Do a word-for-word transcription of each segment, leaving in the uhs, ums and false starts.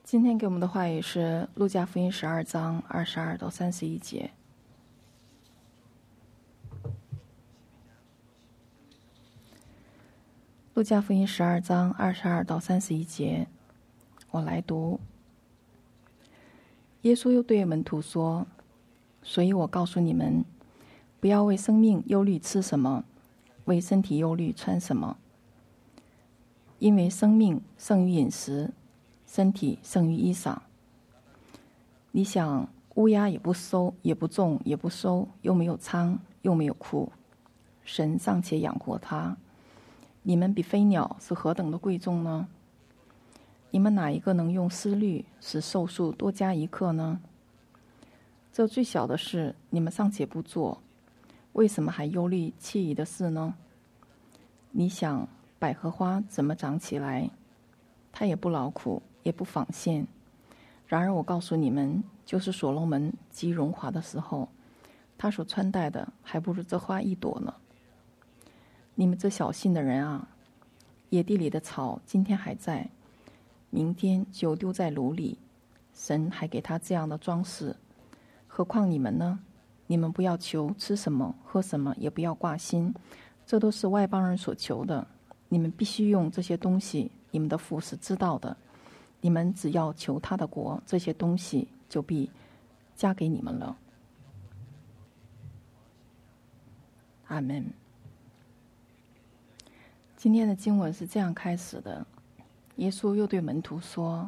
今天给我们的话语是路加福音十二章二十二到三十一节。路加福音十二章二十二到三十一节，我来读。耶稣又对门徒说：所以我告诉你们，不要为生命忧虑吃什么，为身体忧虑穿什么。因为生命胜于饮食，身体胜于衣裳。你想，乌鸦也不收，也不种，也不收，又没有仓，又没有库，神尚且养活它，你们比飞鸟是何等的贵重呢？你们哪一个能用思虑使寿数多加一刻呢？这最小的事你们尚且不做，为什么还忧虑其余的事呢？你想，百合花怎么长起来？它也不劳苦，也不纺线。然而我告诉你们，就是所罗门极荣华的时候，他所穿戴的还不如这花一朵呢。你们这小信的人啊，野地里的草今天还在，明天就丢在炉里，神还给他这样的装饰，何况你们呢？你们不要求吃什么喝什么，也不要挂心，这都是外邦人所求的。你们必须用这些东西，你们的父是知道的。你们只要求他的国，这些东西就必加给你们了。阿们。今天的经文是这样开始的：耶稣又对门徒说，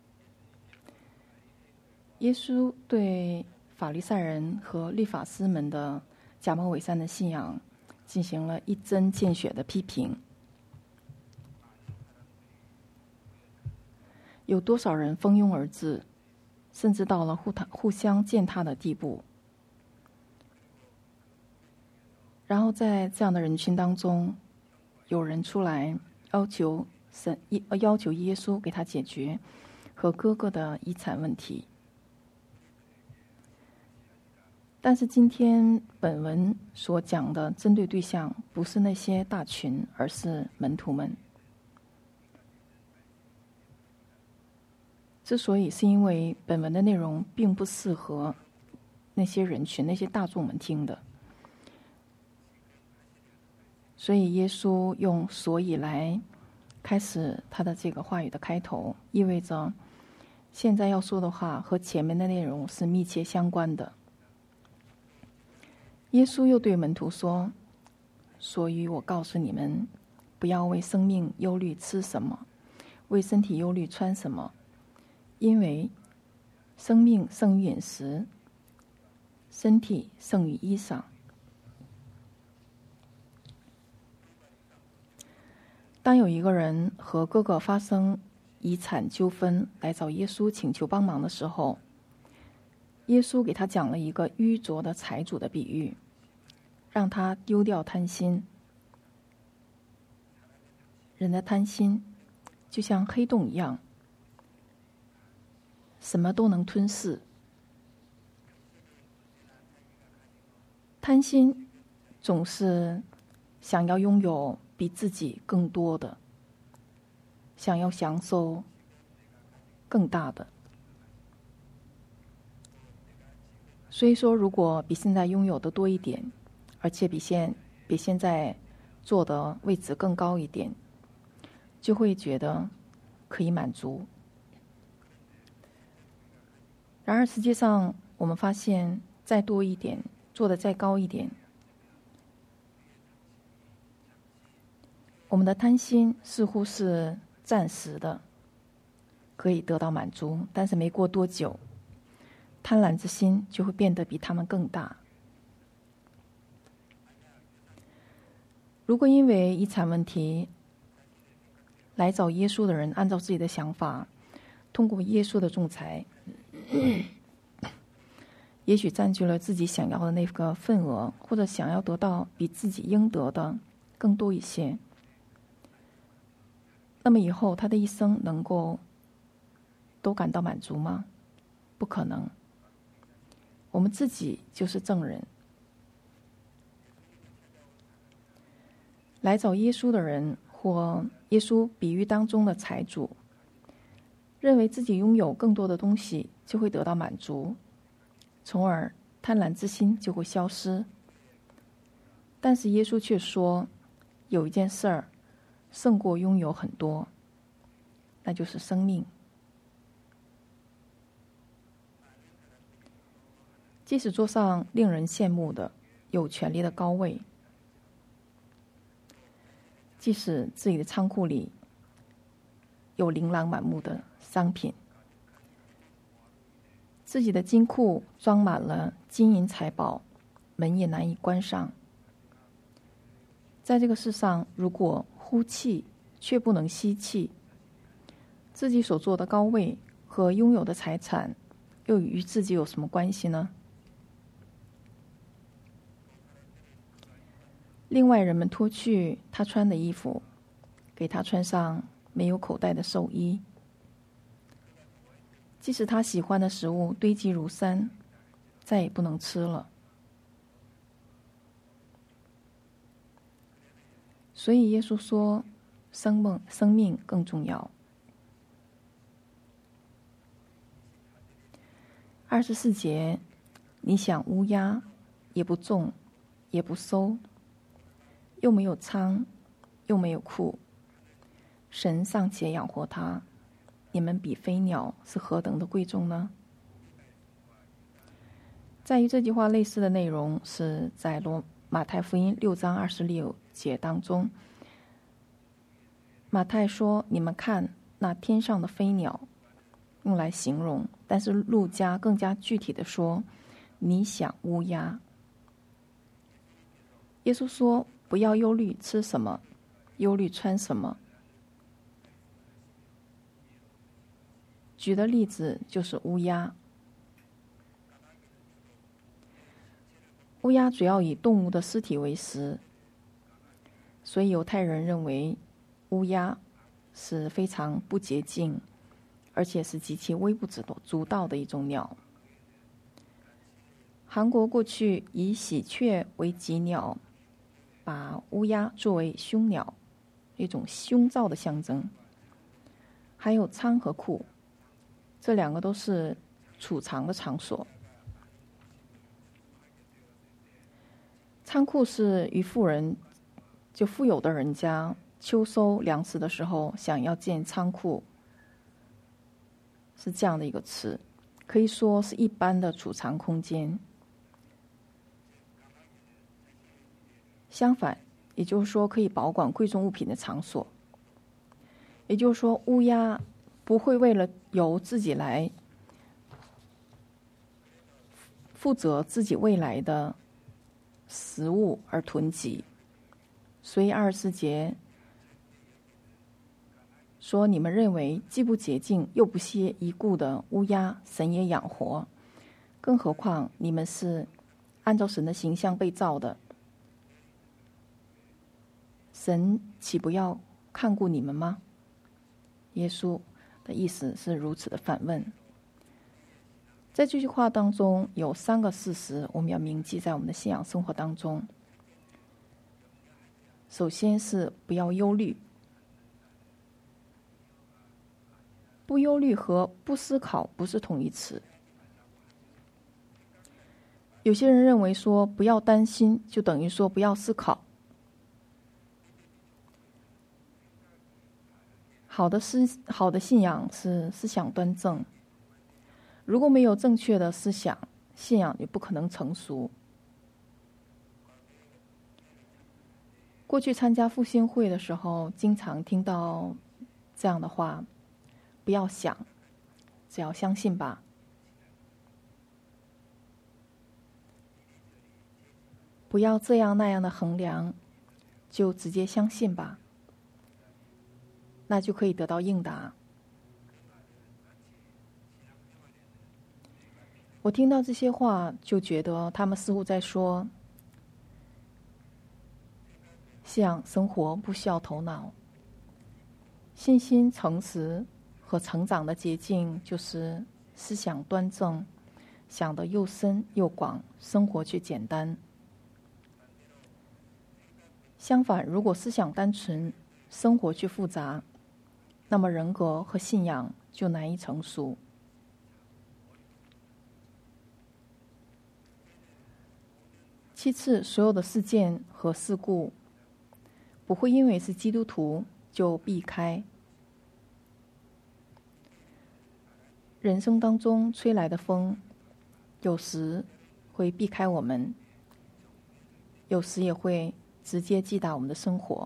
耶稣对法利赛人和律法师们的假冒伪善的信仰进行了一针见血的批评。有多少人蜂拥而至，甚至到了互他互相践踏的地步。然后在这样的人群当中，有人出来要求神要求耶稣给他解决和哥哥的遗产问题。但是今天本文所讲的针对对象不是那些大群，而是门徒们。之所以是因为本文的内容并不适合那些人群、那些大众们听的，所以耶稣用所以来开始他的这个话语的开头，意味着现在要说的话和前面的内容是密切相关的。耶稣又对门徒说：所以我告诉你们，不要为生命忧虑吃什么，为身体忧虑穿什么。因为生命胜于饮食，身体胜于衣裳。当有一个人和哥哥发生遗产纠纷，来找耶稣请求帮忙的时候，耶稣给他讲了一个愚拙的财主的比喻，让他丢掉贪心。人的贪心就像黑洞一样，什么都能吞噬。贪心总是想要拥有比自己更多的，想要享受更大的。所以说，如果比现在拥有的多一点，而且比现比现在做的位置更高一点，就会觉得可以满足。然而实际上我们发现，再多一点，做得再高一点，我们的贪心似乎是暂时的，可以得到满足，但是没过多久，贪婪之心就会变得比他们更大。如果因为遗产问题来找耶稣的人，按照自己的想法，通过耶稣的仲裁，也许占据了自己想要的那个份额，或者想要得到比自己应得的更多一些，那么以后他的一生能够都感到满足吗？不可能。我们自己就是证人。来找耶稣的人，或耶稣比喻当中的财主， 认为自己拥有更多的东西就会得到满足，从而贪婪之心就会消失。但是耶稣却说，有一件事儿胜过拥有很多，那就是生命。即使坐上令人羡慕的有权力的高位，即使自己的仓库里有琳琅满目的商品，自己的金库装满了金银财宝，门也难以关上。在这个世上，如果呼气却不能吸气，自己所坐的高位和拥有的财产又与自己有什么关系呢？另外，人们脱去他穿的衣服，给他穿上没有口袋的寿衣。即使他喜欢的食物堆积如山，再也不能吃了。所以耶稣说，生命生命更重要。二十四节，你想乌鸦也不种，也不收，又没有仓，又没有库，神尚且养活它，你们比飞鸟是何等的贵重呢？在于这句话类似的内容是在罗马太福音六章二十六节当中，马太说，你们看那天上的飞鸟，用来形容，但是路加更加具体的说，你想乌鸦。耶稣说，不要忧虑吃什么，忧虑穿什么。举的例子就是乌鸦。乌鸦主要以动物的尸体为食，所以犹太人认为乌鸦是非常不洁净，而且是极其微不足道的一种鸟。韩国过去以喜鹊为吉鸟，把乌鸦作为凶鸟，一种凶兆的象征。还有仓和库，这两个都是储藏的场所。仓库是与富人，就富有的人家秋收粮食的时候想要建仓库，是这样的一个词，可以说是一般的储藏空间。相反，也就是说可以保管贵重物品的场所。也就是说，乌鸦不会为了由自己来负责自己未来的食物而囤积。所以二十四节说，你们认为既不洁净又不屑一顾的乌鸦，神也养活，更何况你们是按照神的形象被造的，神岂不要看顾你们吗？耶稣的意思是如此的反问。在这句话当中有三个事实，我们要铭记在我们的信仰生活当中。首先是不要忧虑，不忧虑和不思考不是同义词。有些人认为说不要担心就等于说不要思考。好的思好的信仰是思想端正，如果没有正确的思想，信仰也不可能成熟。过去参加复兴会的时候，经常听到这样的话：不要想，只要相信吧。不要这样那样的衡量，就直接相信吧，那就可以得到应答。我听到这些话，就觉得他们似乎在说，信仰生活不需要头脑，信心、诚实和成长的捷径就是思想端正，想得又深又广，生活却简单。相反，如果思想单纯，生活却复杂， 那么人格和信仰就难以成熟。其次，所有的事件和事故不会因为是基督徒就避开。人生当中吹来的风，有时会避开我们，有时也会直接击打我们的生活。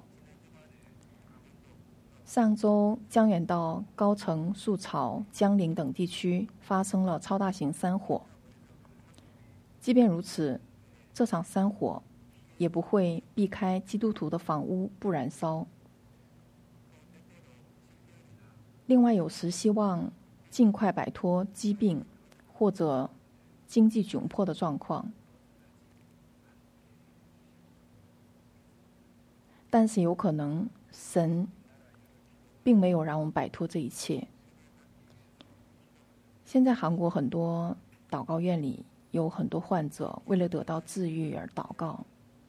上周江原道高城、树草、江陵等地区发生了超大型山火。即便如此，这场山火也不会避开基督徒的房屋不燃烧。另外，有时希望尽快摆脱疾病或者经济窘迫的状况，但是有可能神并没有让我们摆脱这一切。现在韩国很多祷告院里有很多患者为了得到治愈而祷告，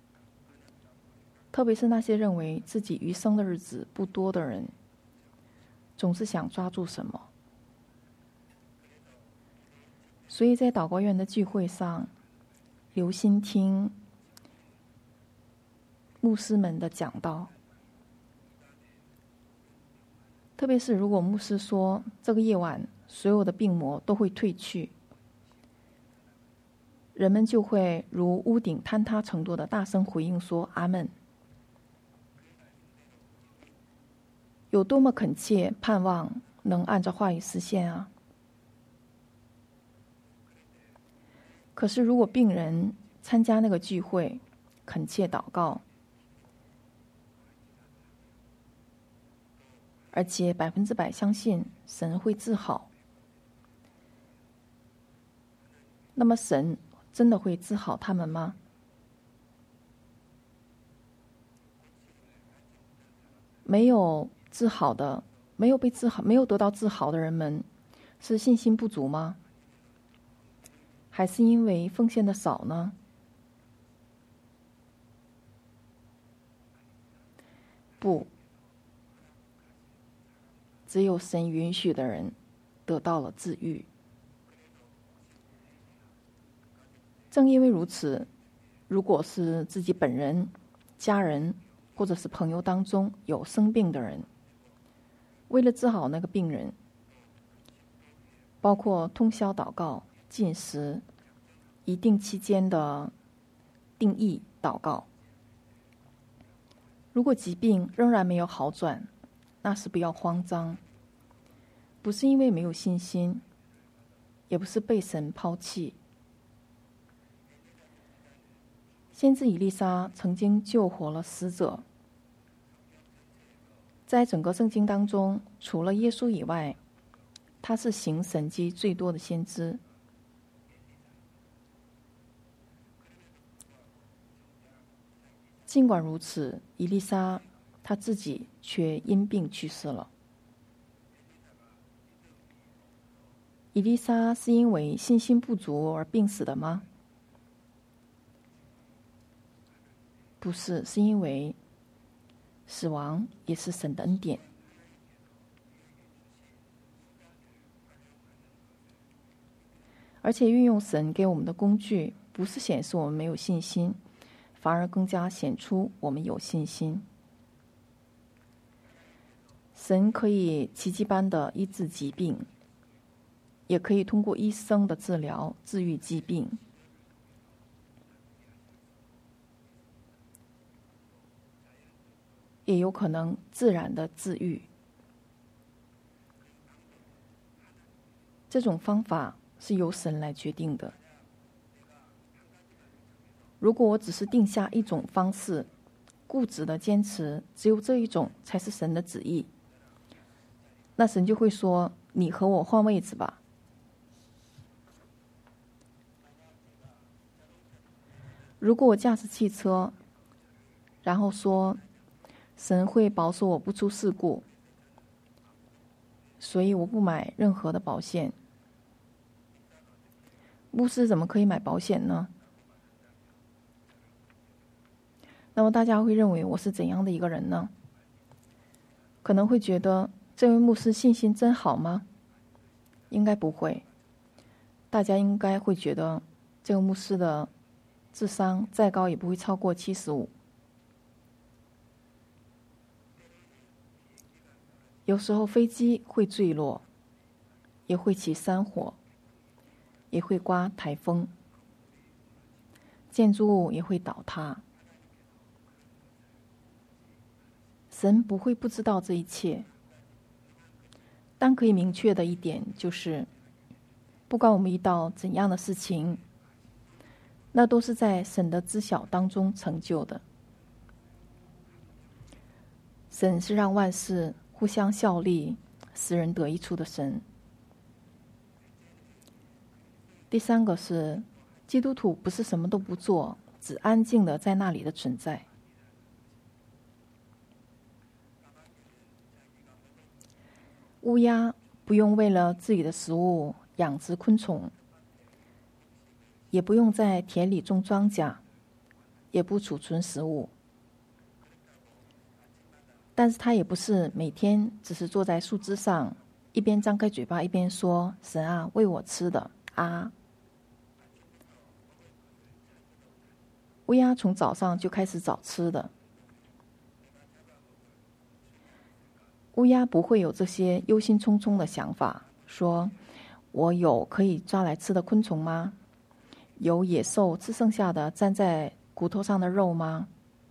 特别是那些认为自己余生的日子不多的人，总是想抓住什么。所以在祷告院的聚会上，留心听牧师们的讲道。特别是如果牧师说这个夜晚所有的病魔都会退去，人们就会如屋顶坍塌程度的大声回应说阿们。有多么恳切盼望能按照话语实现啊！可是如果病人参加那个聚会，恳切祷告，而且百分之百相信神会治好，那么神真的会治好他们吗？没有治好的，没有被治好，没有得到治好的人们，是信心不足吗？还是因为奉献的少呢？不，只有神允许的人得到了治愈。正因为如此，如果是自己本人、家人或者是朋友当中有生病的人，为了治好那个病人，包括通宵祷告、禁食、一定期间的定义祷告。如果疾病仍然没有好转，那是不要慌张，不是因为没有信心，也不是被神抛弃。先知以利沙曾经救活了死者，在整个圣经当中，除了耶稣以外，他是行神迹最多的先知。尽管如此，以利沙他自己却因病去世了。以利沙是因为信心不足而病死的吗？不是，是因为死亡也是神的恩典。而且运用神给我们的工具，不是显示我们没有信心，反而更加显出我们有信心。神可以奇迹般的医治疾病，也可以通过医生的治疗治愈疾病。也有可能自然的治愈。这种方法是由神来决定的。如果我只是定下一种方式，固执的坚持只有这一种才是神的旨意，那神就会说：你和我换位置吧。如果我驾驶汽车，然后说神会保守我不出事故，所以我不买任何的保险，牧师怎么可以买保险呢？那么大家会认为我是怎样的一个人呢？可能会觉得这位牧师信心真好吗？应该不会。大家应该会觉得这个牧师的智商再高也不会超过七十五。有时候飞机会坠落，也会起山火，也会刮台风，建筑物也会倒塌。神不会不知道这一切，但可以明确的一点就是，不管我们遇到怎样的事情，那都是在神的知晓当中成就的。神是让万事互相效力，使人得益处的神。第三个是，基督徒不是什么都不做，只安静的在那里的存在。乌鸦不用为了自己的食物养殖昆虫，也不用在田里种庄稼，也不储存食物。但是它也不是每天只是坐在树枝上，一边张开嘴巴一边说：“神啊，喂我吃的啊！”乌鸦从早上就开始找吃的。乌鸦不会有这些忧心忡忡的想法，说：“我有可以抓来吃的昆虫吗？有野兽吃剩下的粘在骨头上的肉吗？”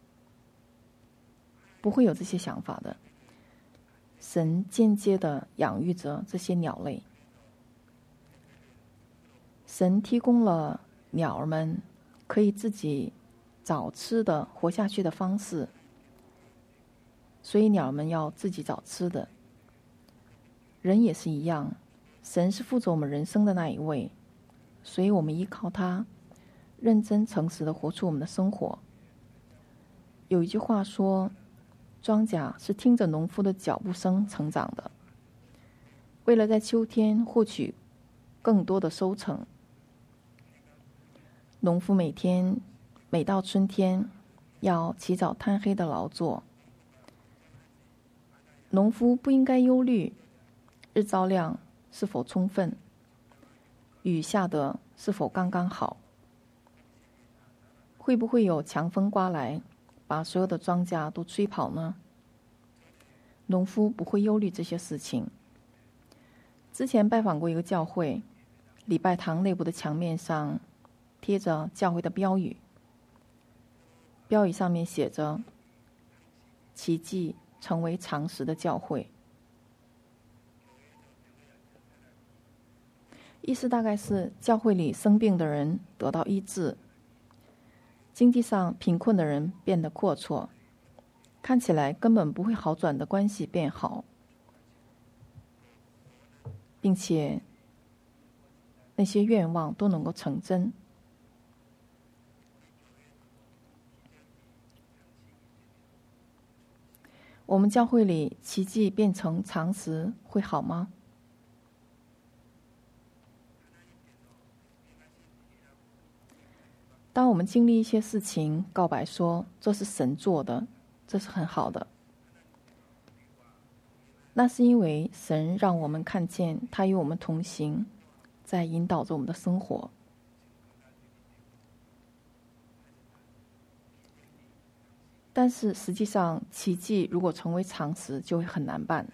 不会有这些想法的。神间接的养育着这些鸟类，神提供了鸟儿们可以自己找吃的活下去的方式，所以鸟儿们要自己找吃的。人也是一样，神是负责我们人生的那一位，所以我们依靠他，认真诚实的活出我们的生活。有一句话说，庄稼是听着农夫的脚步声成长的。为了在秋天获取更多的收成，农夫每天每到春天要起早贪黑的劳作。农夫不应该忧虑日照量是否充分，雨下得是否刚刚好，会不会有强风刮来把所有的庄稼都吹跑呢？农夫不会忧虑这些事情。之前拜访过一个教会，礼拜堂内部的墙面上贴着教会的标语，标语上面写着“奇迹成为常识的教会”，意思大概是教会里生病的人得到医治，经济上贫困的人变得阔绰，看起来根本不会好转的关系变好，并且那些愿望都能够成真。我们教会里奇迹变成常识会好吗？当我们经历一些事情，告白说这是神做的，这是很好的，那是因为神让我们看见他与我们同行，在引导着我们的生活。但是实际上，奇迹如果成为常识，就会很难办。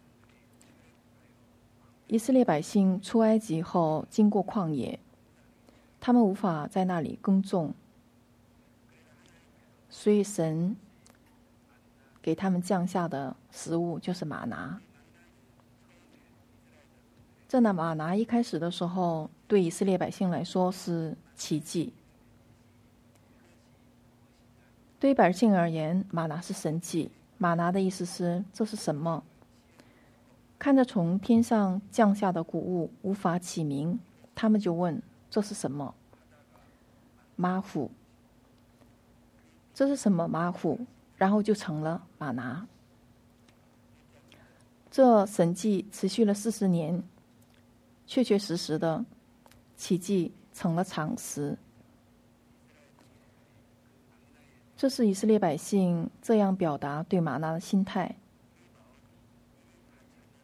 以色列百姓出埃及后，经过旷野，他们无法在那里耕种，所以神给他们降下的食物就是玛拿。这那玛拿一开始的时候，对以色列百姓来说是奇迹。对于百姓而言，玛拿是神迹。玛拿的意思是这是什么？看着从天上降下的谷物无法起名，他们就问这是什么？马虎。这是什么马虎？然后就成了玛拿。这神迹持续了四十年，确确实实的奇迹成了常识。这是以色列百姓这样表达对玛拿的心态。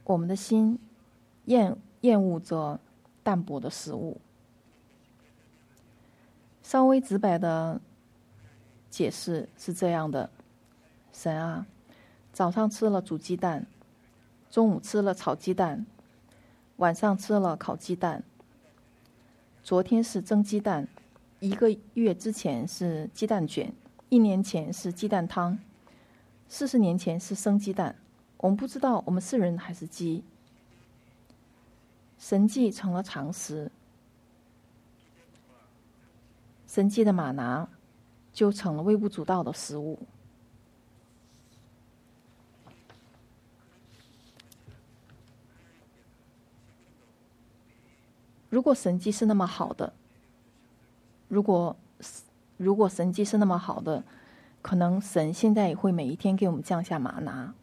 我们的心厌厌恶着淡薄的食物。稍微直白的解释是这样的：神啊，早上吃了煮鸡蛋，中午吃了炒鸡蛋，晚上吃了烤鸡蛋，昨天是蒸鸡蛋，一个月之前是鸡蛋卷，一年前是鸡蛋汤，四十年前是生鸡蛋。我们不知道我们是人还是鸡。神迹成了常识，神迹的玛拿就成了微不足道的食物。如果神迹是那么好的，如果如果神迹是那么好的，可能神现在也会每一天给我们降下玛拿。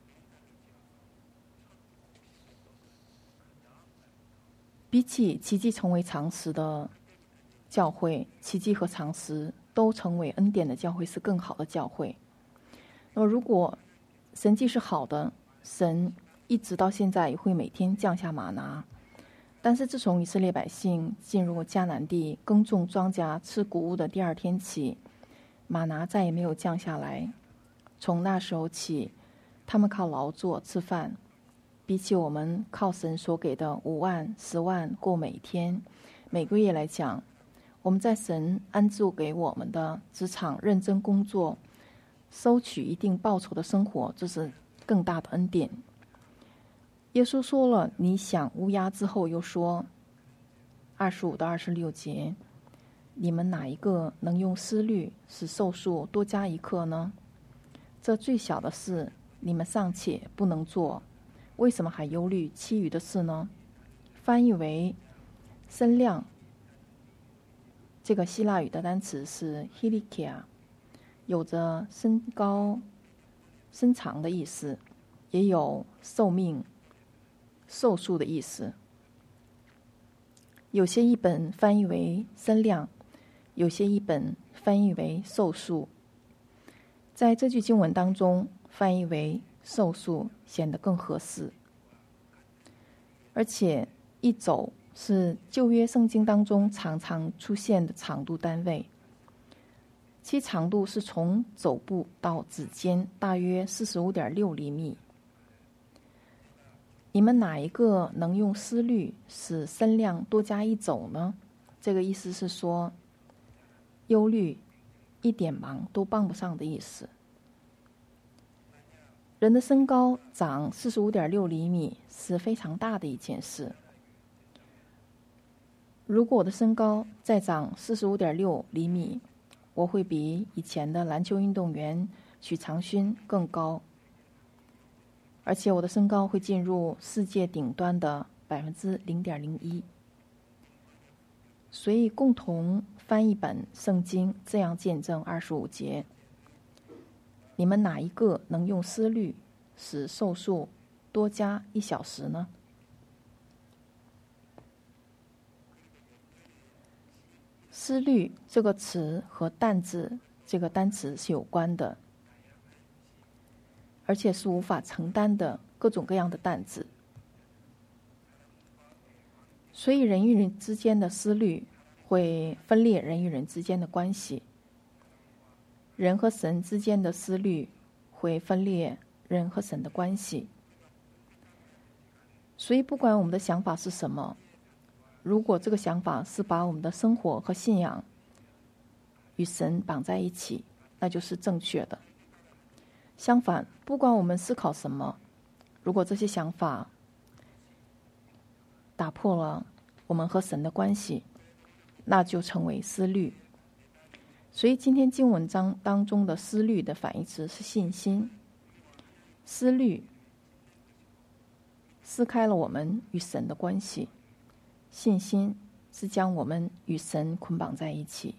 比起奇迹成为常识的教会，奇迹和常识都成为恩典的教会是更好的教会。那么如果神迹是好的，神一直到现在也会每天降下玛拿。但是自从以色列百姓进入迦南地耕种庄稼吃谷物的第二天起，玛拿再也没有降下来。从那时候起，他们靠劳作吃饭，比起我们靠神所给的五万十万过每天每个月来讲，我们在神安置给我们的职场认真工作，收取一定报酬的生活，这是更大的恩典。耶稣说了你想乌鸦之后，又说二十五到二十六节，你们哪一个能用思虑使寿数多加一刻呢？这最小的事你们尚且不能做，为什么还忧虑其余的事呢？翻译为身量，这个希腊语的单词是 hilikia， 有着身高身长的意思，也有寿命寿数的意思。有些译本翻译为身量，有些译本翻译为寿数。在这句经文当中，翻译为寿数显得更合适。而且一肘是旧约圣经当中常常出现的长度单位，其长度是从肘部到指尖大约 四十五点六厘米。你们哪一个能用思虑使身量多加一肘呢？这个意思是说，忧虑一点忙都帮不上的意思。人的身高长 四十五点六厘米是非常大的一件事。如果我的身高再长 四十五点六厘米，我会比以前的篮球运动员许长勋更高，而且我的身高会进入世界顶端的 百分之零点零一。 所以共同翻译本圣经这样见证二十五节，你们哪一个能用思虑使寿数多加一小时呢？思虑这个词和担子这个单词是有关的，而且是无法承担的各种各样的担子。所以人与人之间的思虑会分裂人与人之间的关系，人和神之间的思虑会分裂人和神的关系。所以不管我们的想法是什么，如果这个想法是把我们的生活和信仰与神绑在一起，那就是正确的。相反，不管我们思考什么，如果这些想法打破了我们和神的关系，那就成为思虑。所以今天经文章当中的思虑的反义词是信心。思虑撕开了我们与神的关系，信心是将我们与神捆绑在一起。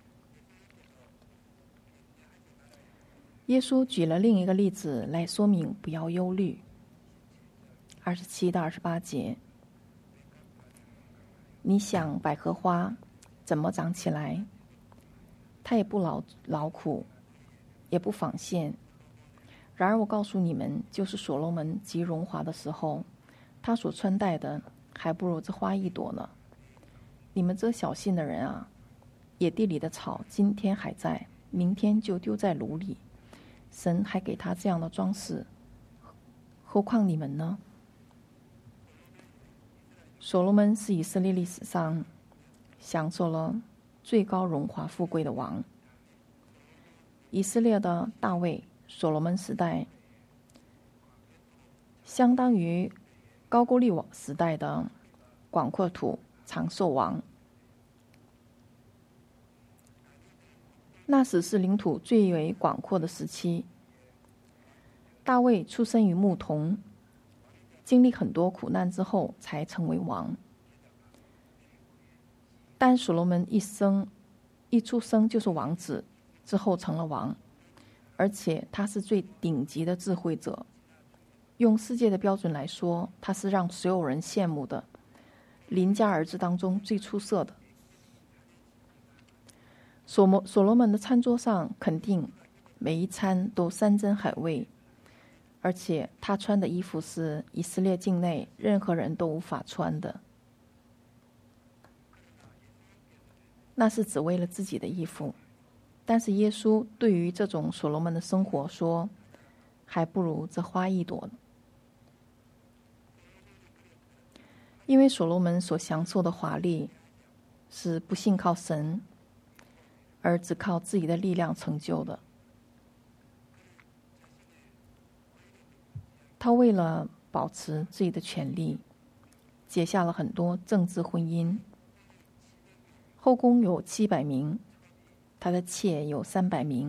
耶稣举了另一个例子来说明不要忧虑。二十七到二十八节，你想百合花怎么长起来？它也不劳劳苦，也不纺线。然而我告诉你们，就是所罗门极荣华的时候， 他所穿戴的还不如这花一朵呢。你们这小信的人啊，野地里的草今天还在，明天就丢在炉里，神还给他这样的装饰，何况你们呢？所罗门是以色列历史上享受了最高荣华富贵的王。以色列的大卫、所罗门时代，相当于高句丽王时代的广阔土长寿王。那时是领土最为广阔的时期。大卫出生于牧童，经历很多苦难之后才成为王。但所罗门一生一出生就是王子，之后成了王，而且他是最顶级的智慧者。用世界的标准来说，他是让所有人羡慕的，邻家儿子当中最出色的。所罗所罗门的餐桌上肯定每一餐都山珍海味，而且他穿的衣服是以色列境内任何人都无法穿的，那是只为了自己的衣服。但是耶稣对于这种所罗门的生活说，还不如这花一朵。因为所罗门所享受的华丽是不信靠神，而只靠自己的力量成就的。他为了保持自己的权利，结下了很多政治婚姻。后宫有七百名，他的妾有三百名。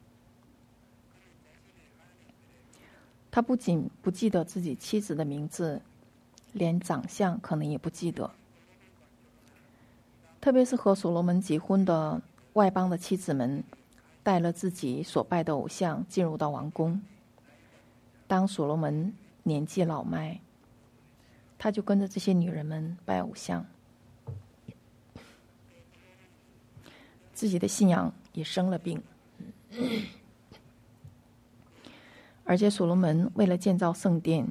他不仅不记得自己妻子的名字，连长相可能也不记得。特别是和所罗门结婚的外邦的妻子们，带了自己所拜的偶像进入到王宫。当所罗门年纪老迈，他就跟着这些女人们拜偶像，自己的信仰也生了病。而且所罗门为了建造圣殿，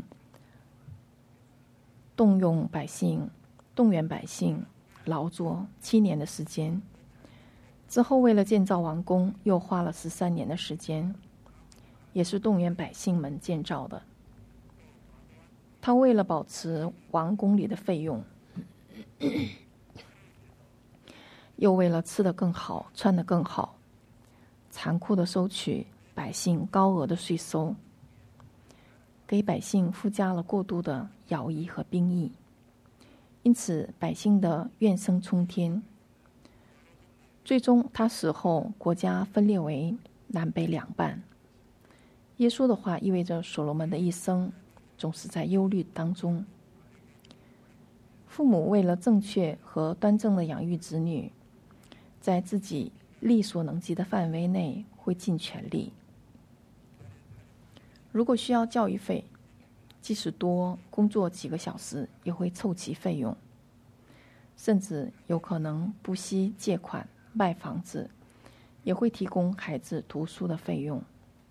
动用百姓，动员百姓劳作七年的时间，之后为了建造王宫又花了十三年的时间，也是动员百姓们建造的。他为了保持王宫里的费用，又为了吃得更好，穿得更好，残酷地收取百姓高额的税收，给百姓附加了过度的徭役和兵役，因此百姓的怨声冲天。最终他死后，国家分裂为南北两半。耶稣的话意味着所罗门的一生总是在忧虑当中。父母为了正确和端正的养育子女，在自己力所能及的范围内会尽全力。如果需要教育费，即使多工作几个小时也会凑齐费用，甚至有可能不惜借款卖房子，也会提供孩子读书的费用。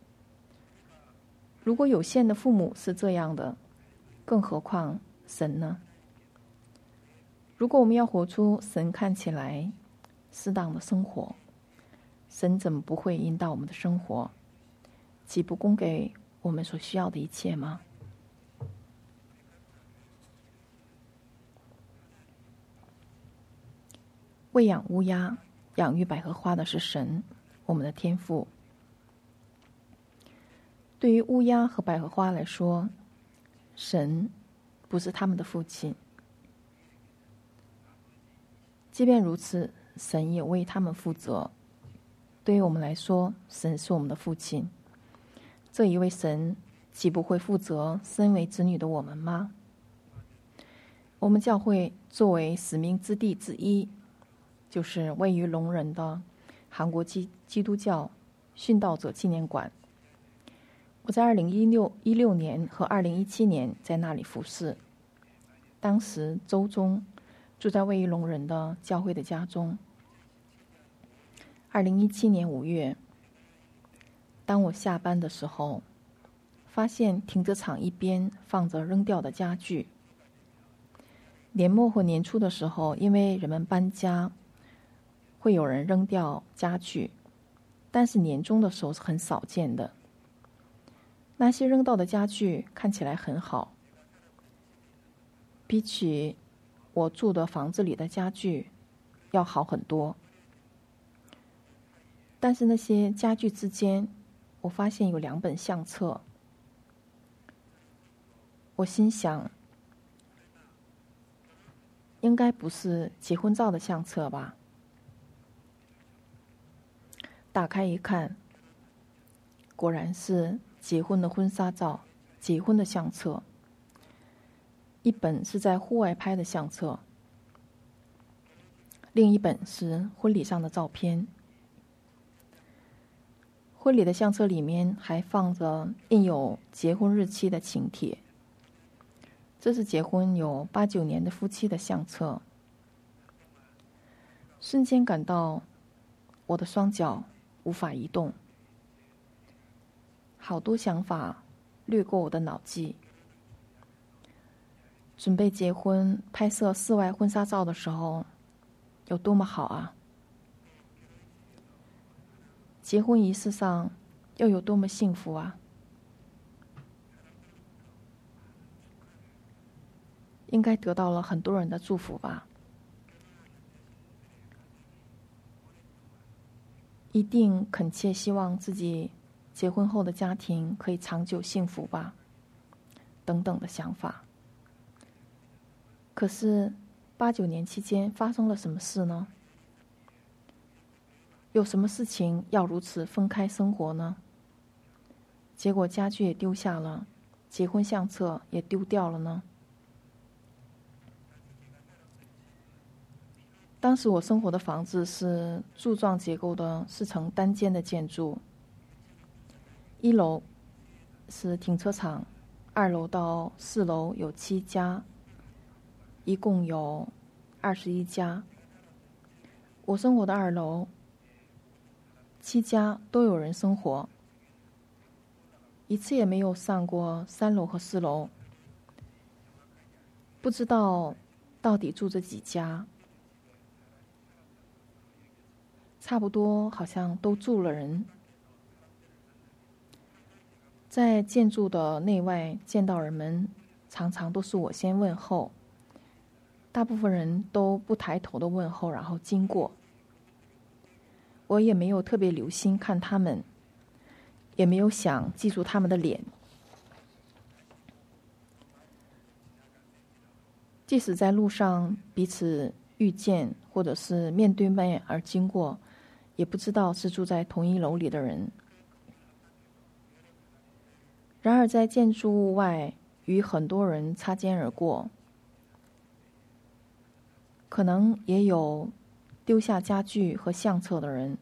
如果有限的父母是这样的，更何况神呢？如果我们要活出神看起来适当的生活，神怎么不会引导我们的生活，岂不供给我们所需要的一切吗？喂养乌鸦、养育百合花的是神，我们的天父。对于乌鸦和百合花来说，神不是他们的父亲。即便如此，神也为他们负责。对于我们来说，神是我们的父亲。这一位神岂不会负责身为子女的我们吗？我们教会作为使命之地之一，就是位于龙仁的韩国基基督教殉道者纪念馆。我在二零一六一六年和二零一七年在那里服侍。当时周中住在位于龙仁的教会的家中。二零一七年五月，当我下班的时候，发现停车场一边放着扔掉的家具， 年末或年初的时候，因为人们搬家，会有人扔掉家具，但是年终的时候是很少见的。那些扔到的家具看起来很好，比起我住的房子里的家具要好很多。但是那些家具之间，我发现有两本相册。我心想，应该不是结婚照的相册吧？打开一看，果然是结婚的婚纱照，结婚的相册。一本是在户外拍的相册，另一本是婚礼上的照片。婚礼的相册里面还放着印有结婚日期的请帖，这是结婚有八九年的夫妻的相册。瞬间感到我的双脚无法移动，好多想法掠过我的脑际。准备结婚拍摄室外婚纱照的时候有多么好啊，结婚仪式上又有多么幸福啊，应该得到了很多人的祝福吧，一定恳切希望自己结婚后的家庭可以长久幸福吧，等等的想法。可是八九年期间发生了什么事呢？有什么事情要如此分开生活呢？结果家具也丢下了，结婚相册也丢掉了呢？当时我生活的房子是柱状结构的四层单间的建筑，一楼是停车场，二楼到四楼有七家，一共有二十一家。我生活的二楼，七家都有人生活，一次也没有上过三楼和四楼，不知道到底住着几家，差不多好像都住了人。在建筑的内外见到人们，常常都是我先问候，大部分人都不抬头的问候，然后经过。我也没有特别留心看他们，也没有想记住他们的脸。即使在路上彼此遇见，或者是面对面而经过，也不知道是住在同一楼里的人。然而在建筑物外与很多人擦肩而过，可能也有丢下家具和相册的人。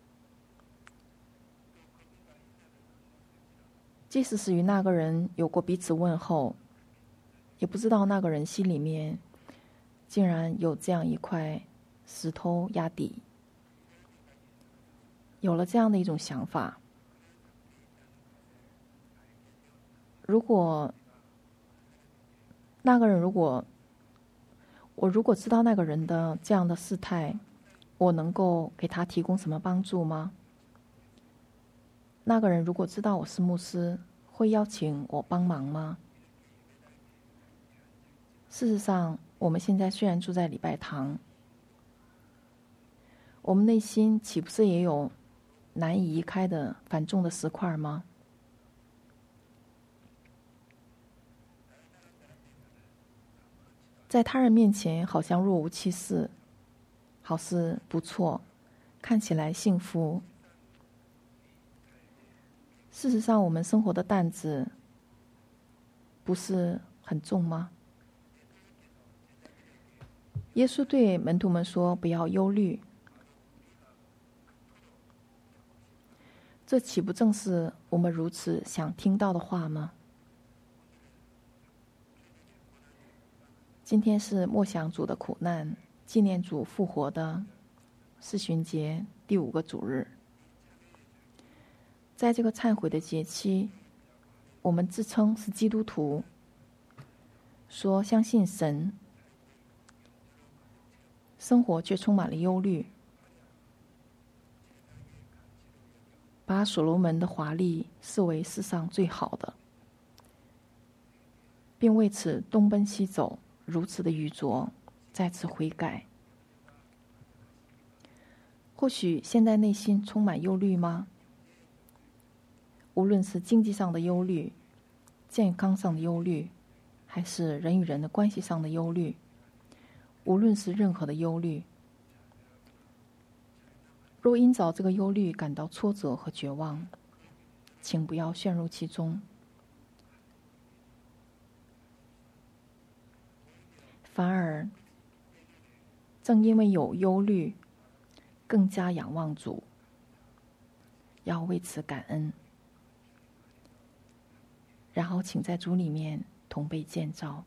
即使是与那个人有过彼此问候，也不知道那个人心里面竟然有这样一块石头压底。有了这样的一种想法，如果那个人如果我如果知道那个人的这样的事态，我能够给他提供什么帮助吗？那个人如果知道我是牧师，会邀请我帮忙吗？事实上，我们现在虽然住在礼拜堂，我们内心岂不是也有难以移开的繁重的石块吗？在他人面前好像若无其事，好似不错，看起来幸福。事实上，我们生活的担子不是很重吗？耶稣对门徒们说：“不要忧虑。”这岂不正是我们如此想听到的话吗？今天是默想主的苦难，纪念主复活的四旬节第五个主日。在这个忏悔的节期，我们自称是基督徒，说相信神， 生活却充满了忧虑，把所罗门的华丽视为世上最好的，并为此东奔西走，如此的愚拙，再次悔改。或许现在内心充满忧虑吗？无论是经济上的忧虑、健康上的忧虑，还是人与人的关系上的忧虑，无论是任何的忧虑，若因着这个忧虑感到挫折和绝望，请不要陷入其中，反而正因为有忧虑，更加仰望主，要为此感恩，然后请在主里面同被建造。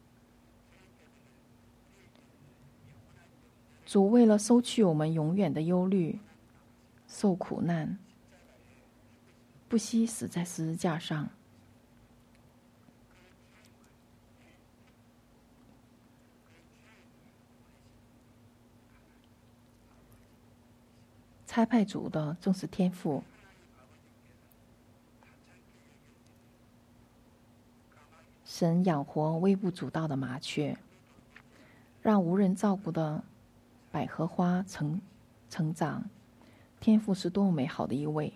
主为了收去我们永远的忧虑，受苦难，不惜死在十字架上。差派主的正是天父，神养活微不足道的麻雀，让无人照顾的百合花成成长。天父是多么美好的一位！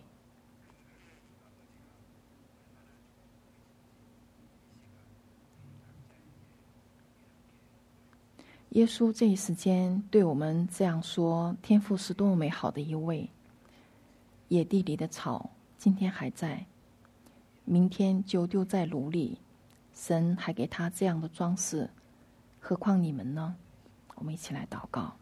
耶稣这一时间对我们这样说：天父是多么美好的一位！野地里的草今天还在，明天就丢在炉里。神还给他这样的装饰，何况你们呢？我们一起来祷告。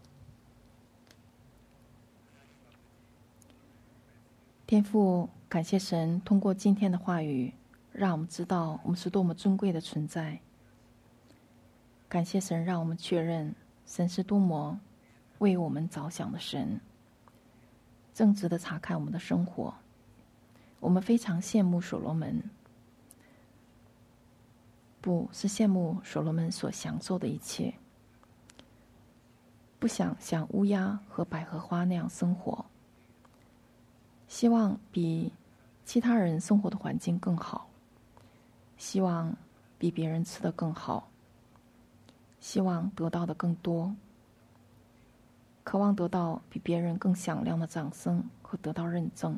天父，感谢神通过今天的话语，让我们知道我们是多么尊贵的存在。感谢神，让我们确认神是多么为我们着想的神，正直的查看我们的生活。我们非常羡慕所罗门，不是羡慕所罗门所享受的一切，不想像乌鸦和百合花那样生活，希望比其他人生活的环境更好，希望比别人吃得更好，希望得到的更多，渴望得到比别人更响亮的掌声和得到认证。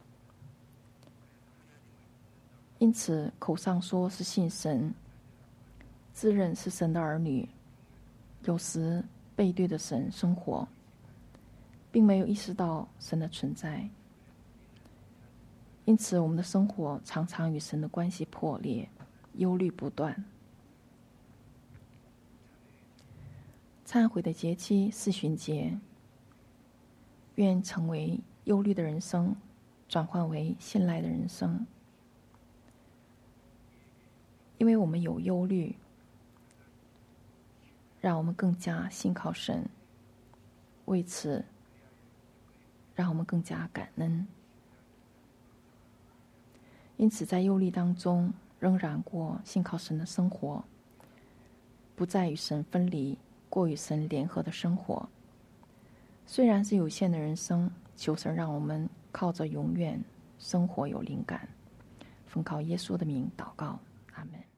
因此口上说是信神，自认是神的儿女，有时背对着神生活，并没有意识到神的存在。因此我们的生活常常与神的关系破裂，忧虑不断。忏悔的节期四旬节，愿成为忧虑的人生转换为信赖的人生。因为我们有忧虑，让我们更加信靠神，为此让我们更加感恩。因此在忧虑当中仍然过信靠神的生活，不再与神分离，过与神联合的生活。虽然是有限的人生，求神让我们靠着永远生活有灵感。奉靠耶稣的名祷告，阿们。